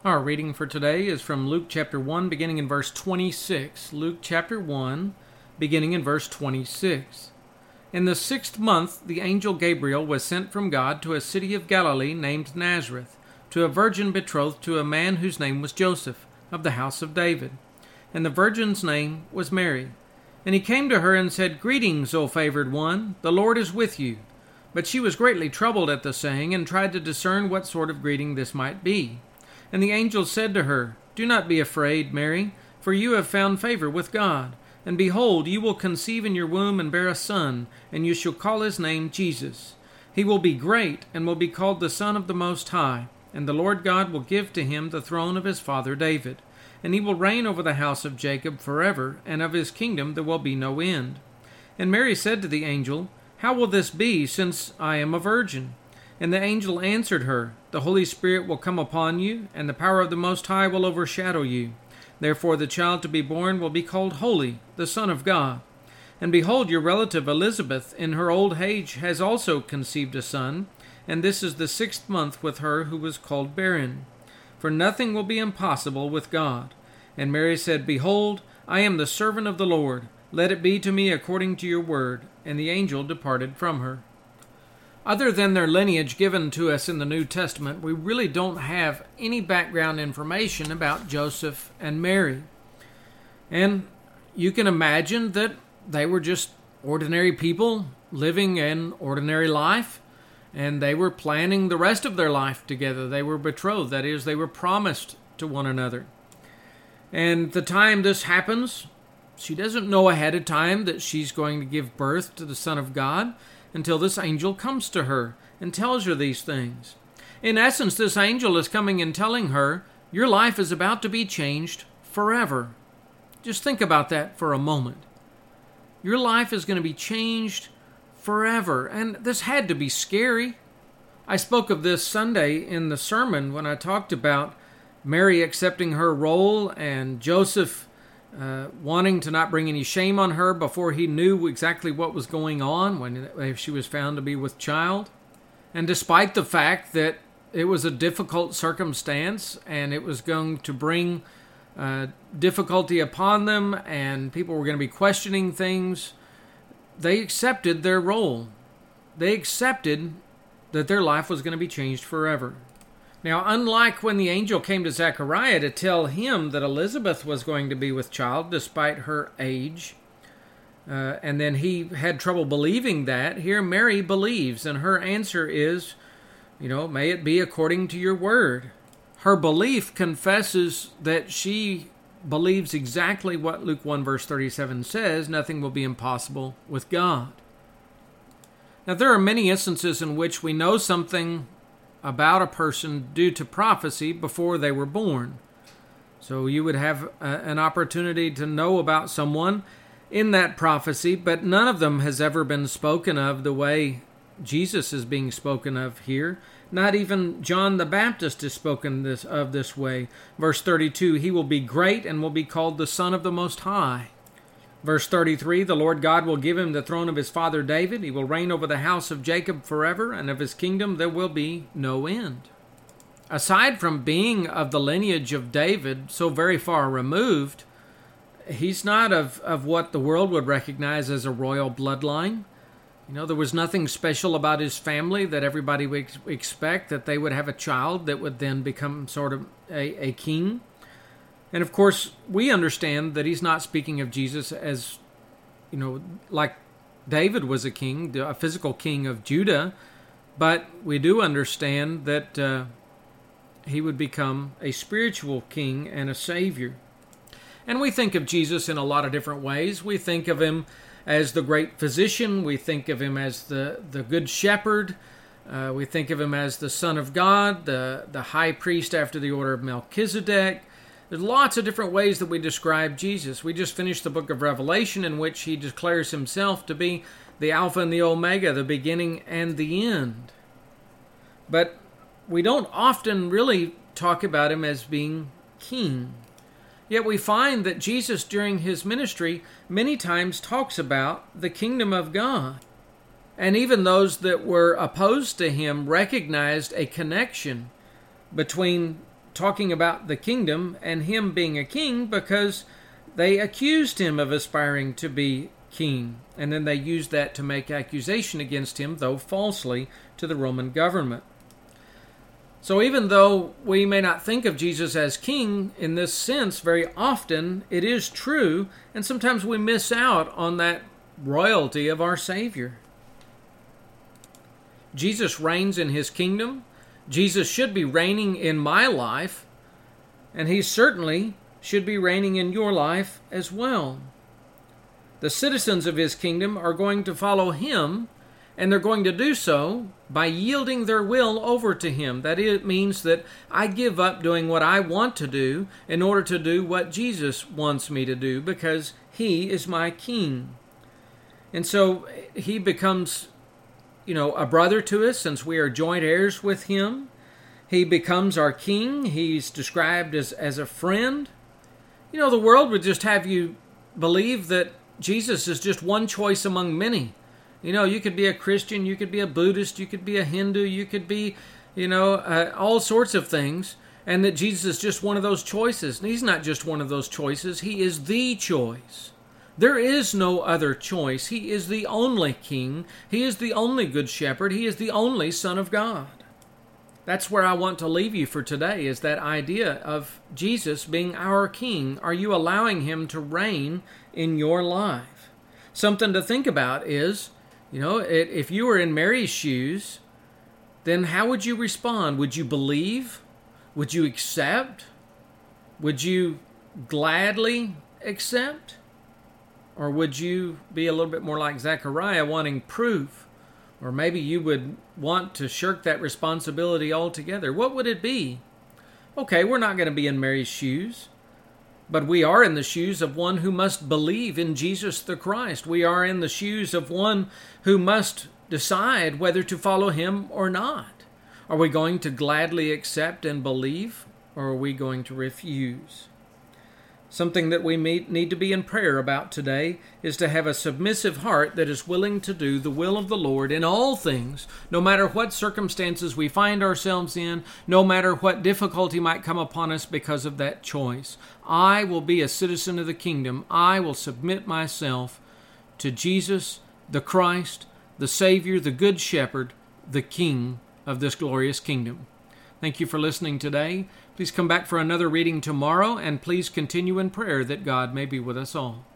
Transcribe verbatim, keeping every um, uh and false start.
Our reading for today is from Luke chapter one, beginning in verse twenty-six. Luke chapter one, beginning in verse twenty-six. In the sixth month, the angel Gabriel was sent from God to a city of Galilee named Nazareth, to a virgin betrothed to a man whose name was Joseph, of the house of David. And the virgin's name was Mary. And he came to her and said, "Greetings, O favored one, the Lord is with you." But she was greatly troubled at the saying, and tried to discern what sort of greeting this might be. And the angel said to her, "Do not be afraid, Mary, for you have found favor with God. And behold, you will conceive in your womb and bear a son, and you shall call his name Jesus. He will be great, and will be called the Son of the Most High. And the Lord God will give to him the throne of his father David. And he will reign over the house of Jacob forever, and of his kingdom there will be no end." And Mary said to the angel, "How will this be, since I am a virgin?" And the angel answered her, "The Holy Spirit will come upon you, and the power of the Most High will overshadow you. Therefore the child to be born will be called Holy, the Son of God. And behold, your relative Elizabeth, in her old age, has also conceived a son, and this is the sixth month with her who was called barren. For nothing will be impossible with God." And Mary said, "Behold, I am the servant of the Lord. Let it be to me according to your word." And the angel departed from her. Other than their lineage given to us in the New Testament, we really don't have any background information about Joseph and Mary. And you can imagine that they were just ordinary people living an ordinary life, and they were planning the rest of their life together. They were betrothed, that is, they were promised to one another. And the time this happens, she doesn't know ahead of time that she's going to give birth to the Son of God until this angel comes to her and tells her these things. In essence, this angel is coming and telling her, your life is about to be changed forever. Just think about that for a moment. Your life is going to be changed forever. And this had to be scary. I spoke of this Sunday in the sermon when I talked about Mary accepting her role and Joseph Uh, wanting to not bring any shame on her before he knew exactly what was going on when if she was found to be with child. And despite the fact that it was a difficult circumstance and it was going to bring uh, difficulty upon them and people were going to be questioning things, they accepted their role. They accepted that their life was going to be changed forever. Now, unlike when the angel came to Zechariah to tell him that Elizabeth was going to be with child despite her age, uh, and then he had trouble believing that, here Mary believes, and her answer is, you know, may it be according to your word. Her belief confesses that she believes exactly what Luke one verse thirty-seven says, nothing will be impossible with God. Now, there are many instances in which we know something about a person due to prophecy before they were born. So you would have a, an opportunity to know about someone in that prophecy, but none of them has ever been spoken of the way Jesus is being spoken of here. Not even John the Baptist is spoken this, of this way. Verse thirty-two, he will be great and will be called the Son of the Most High. Verse thirty-three, the Lord God will give him the throne of his father David. He will reign over the house of Jacob forever, and of his kingdom there will be no end. Aside from being of the lineage of David, so very far removed, he's not of, of what the world would recognize as a royal bloodline. You know, there was nothing special about his family that everybody would expect, that they would have a child that would then become sort of a, a king. And of course, we understand that he's not speaking of Jesus as, you know, like David was a king, a physical king of Judah, but we do understand that uh, he would become a spiritual king and a savior. And we think of Jesus in a lot of different ways. We think of him as the great physician. We think of him as the, the good shepherd. Uh, we think of him as the Son of God, the, the high priest after the order of Melchizedek. There's lots of different ways that we describe Jesus. We just finished the book of Revelation in which he declares himself to be the Alpha and the Omega, the beginning and the end. But we don't often really talk about him as being king. Yet we find that Jesus during his ministry many times talks about the kingdom of God. And even those that were opposed to him recognized a connection between talking about the kingdom and him being a king because they accused him of aspiring to be king. And then they used that to make accusation against him, though falsely, to the Roman government. So even though we may not think of Jesus as king in this sense very often, it is true, and sometimes we miss out on that royalty of our Savior. Jesus reigns in his kingdom. Jesus should be reigning in my life, and he certainly should be reigning in your life as well. The citizens of his kingdom are going to follow him, and they're going to do so by yielding their will over to him. That it means that I give up doing what I want to do in order to do what Jesus wants me to do, because he is my king. And so he becomes, you know, a brother to us since we are joint heirs with him. He becomes our king. He's described as, as a friend. You know, the world would just have you believe that Jesus is just one choice among many. You know, you could be a Christian, you could be a Buddhist, you could be a Hindu, you could be, you know, uh, all sorts of things, and that Jesus is just one of those choices. And he's not just one of those choices, he is the choice. There is no other choice. He is the only king. He is the only good shepherd. He is the only Son of God. That's where I want to leave you for today, is that idea of Jesus being our king. Are you allowing him to reign in your life? Something to think about is, you know, if you were in Mary's shoes, then how would you respond? Would you believe? Would you accept? Would you gladly accept? Or would you be a little bit more like Zechariah, wanting proof? Or maybe you would want to shirk that responsibility altogether. What would it be? Okay, we're not going to be in Mary's shoes, but we are in the shoes of one who must believe in Jesus the Christ. We are in the shoes of one who must decide whether to follow him or not. Are we going to gladly accept and believe, or are we going to refuse? Something that we need to be in prayer about today is to have a submissive heart that is willing to do the will of the Lord in all things, no matter what circumstances we find ourselves in, no matter what difficulty might come upon us because of that choice. I will be a citizen of the kingdom. I will submit myself to Jesus, the Christ, the Savior, the Good Shepherd, the King of this glorious kingdom. Thank you for listening today. Please come back for another reading tomorrow, and please continue in prayer that God may be with us all.